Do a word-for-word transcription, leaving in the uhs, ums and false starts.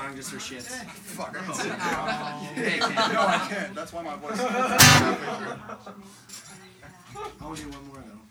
song just for shits. Fuck, I can sing. Hey, man. No, I can't. That's why my voice is halfway through. I want to do one more though.